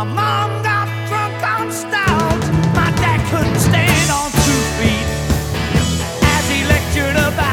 My mom got drunk on stout. My dad couldn't